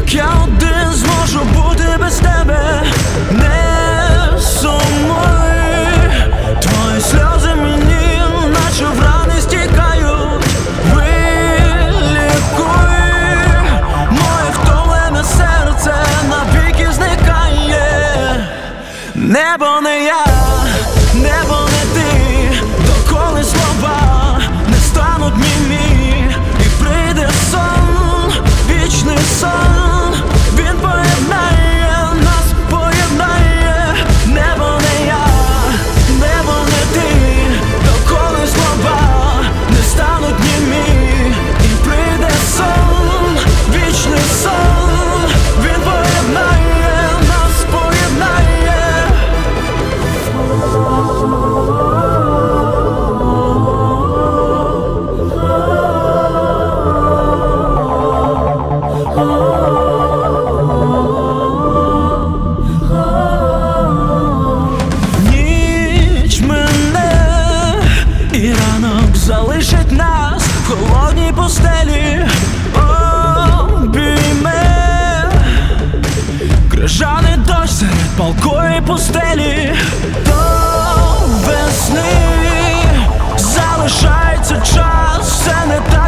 я один зможу бути без тебе. Не сумуй, твої сльози мені наче в рани стікають. Вилікуй моє втомлене серце, навіки зникає. Небо не я, небо не ти, доколи слова не стануть німі. І прийде сон, вічний сон, він поєднає нас, поєднає. Небо не я, небо не ти, доколи слова не стануть німі. І прийде сон, вічний сон, він поєднає нас, поєднає. Ніч мене, і ранок залишить нас в холодній постелі. Обійме крижаний дощ серед палкої постелі. До весни залишається час, все не так.